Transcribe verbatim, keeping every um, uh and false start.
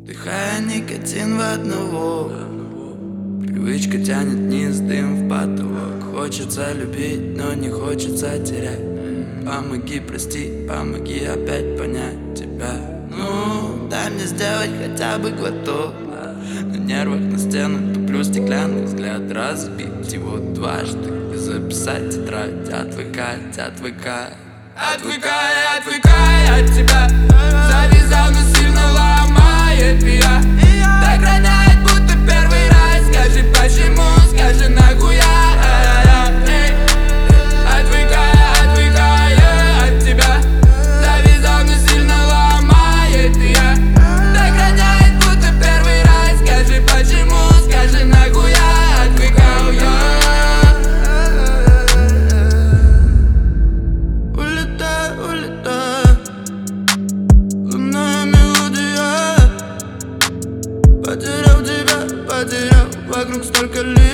Вдыхая никотин в одного, привычка тянет вниз, дым в потолок. Хочется любить, но не хочется терять. Помоги простить, помоги опять понять тебя. Ну, дай мне сделать хотя бы глоток. На нервах на стену туплю стеклянный взгляд. Разбить его дважды и записать тетрадь. Отвыкать, отвыкать, отвыкай, отвыкай от тебя. Завязал, но сильно ломает меня. Так роняет, будто первый раз. Скажи почему, скажи нахуя. Отвыкай, отвыкай от тебя. Завязал, но сильно ломает меня. Так роняет, будто первый раз. Скажи почему, скажи нахуя. Отвыкаю я. Улетай, улетай. Лунная мелодия. Потерял тебя, потерял. Вокруг столько лет.